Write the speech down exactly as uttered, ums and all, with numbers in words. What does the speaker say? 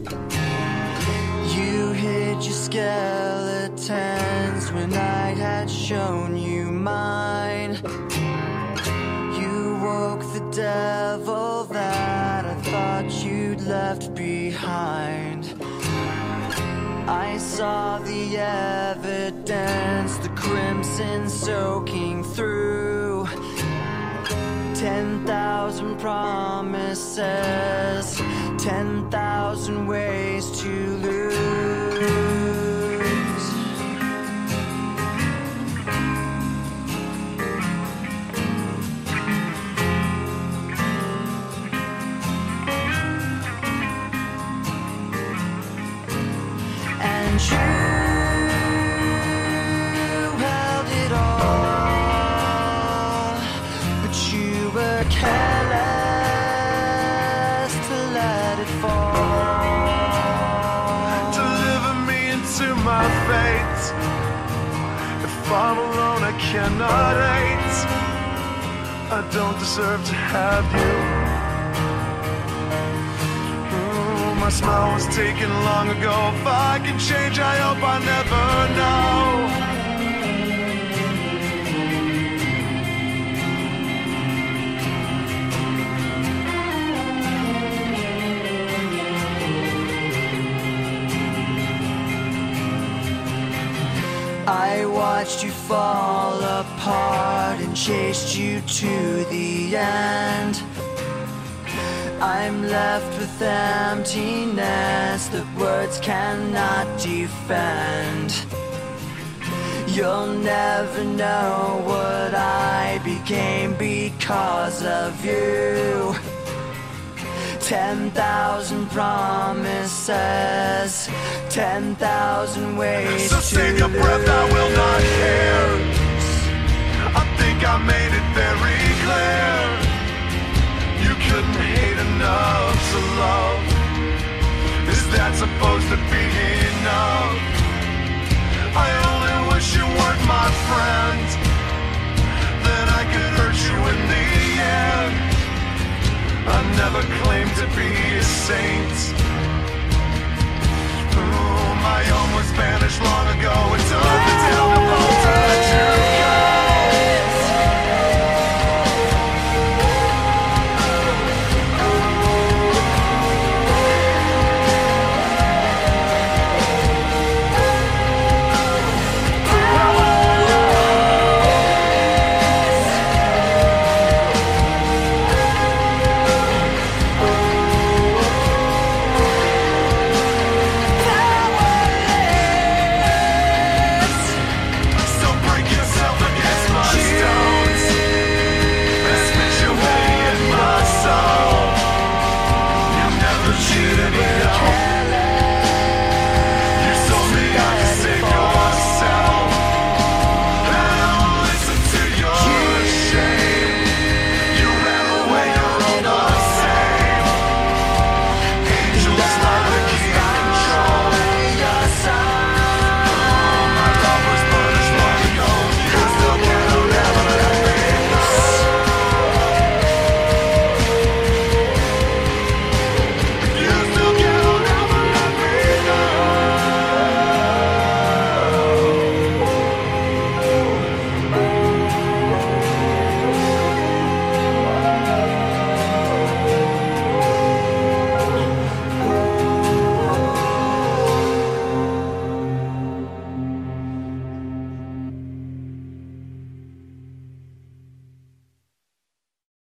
You hid your skeletons when I had shown you mine. You woke the devil that I thought you'd left behind. I saw the evidence, the crimson soaking through. Ten thousand promises, ten thousand ways to lose. And you held it all, but you were careless to let it fall. Deliver me into my fate. If I'm alone, I cannot hate. I don't deserve to have you. My smile was taken long ago. If I can change, I hope I never know. I watched you fall apart and chased you to the end. I'm left with emptiness that words cannot defend. You'll never know what I became because of you. Ten thousand promises, ten thousand ways so to save your breath, I will not care. I think I made it very clear. You couldn't hate enough to love. Is that supposed to be enough? I only wish you weren't my friend, then I could hurt you in the end. I never claimed to be a saint.